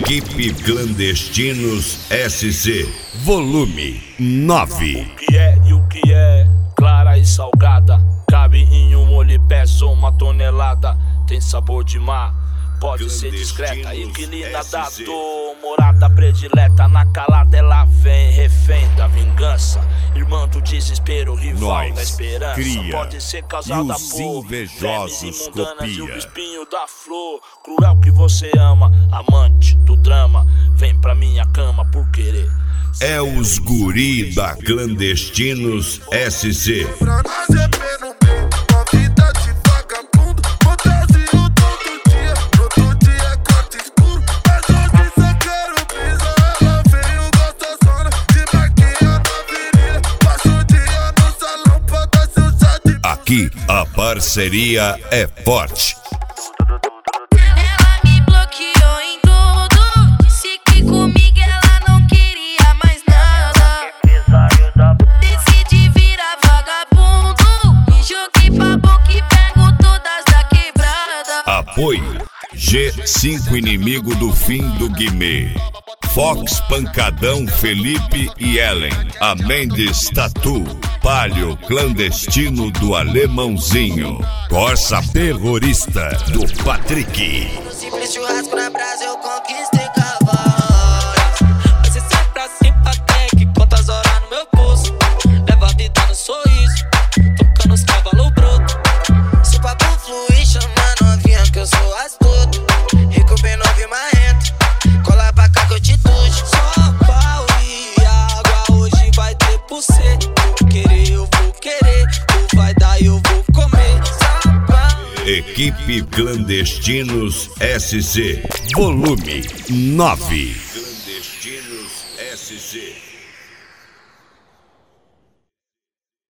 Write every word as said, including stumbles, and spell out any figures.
Equipe Clandestinos S C, volume nove. O que é e o que é, clara e salgada, cabe em um olho e pesa uma tonelada. Tem sabor de mar, pode ser discreta, inquilina da dor, morada predileta. Na calada ela vem, refém da vingança, irmã do desespero, rival Nós da esperança. cria, Pode ser causada e os por invejosos vermes imundanas e o copia. espinho da flor. Cruel que você ama, amante do drama, vem pra minha cama por querer. É os guri da Clandestinos S C. Pra nós é pena, uma vida de vagabundo. Fantasio todo dia, no outro dia é quarto escuro. Mas hoje só quero pisar. Ela veio gostosona, de maquinha na virilha. Passa o dia no salão pra dar seu chá de... Aqui a parceria é forte. Ela me bloqueou em tudo, disse que comigo ela não queria mais nada. Decidi virar vagabundo, me joguei pra boca e pego todas da quebrada. Apoio G cinco, inimigo do fim do Guimê. Fox, Pancadão, Felipe e Ellen. A Mendes Tatu. Palio Clandestino do Alemãozinho. Corsa Terrorista do Patrick. No simples churrasco na brasa eu conquistei cavalos. Mas você sai pra simpatia, quantas horas no meu pulso. Leva a vida no sorriso, tocando os cavalos brutos. Se o papo fluir, chama novinha que eu sou astuto. Rico bem novo e marrento, cola pra cá que eu te tujo. Só pau e água, hoje vai ter por ser. Vou querer, eu vou querer, tu vai dar e eu vou comer. Só pau. Equipe Clandestinos S C, volume nove.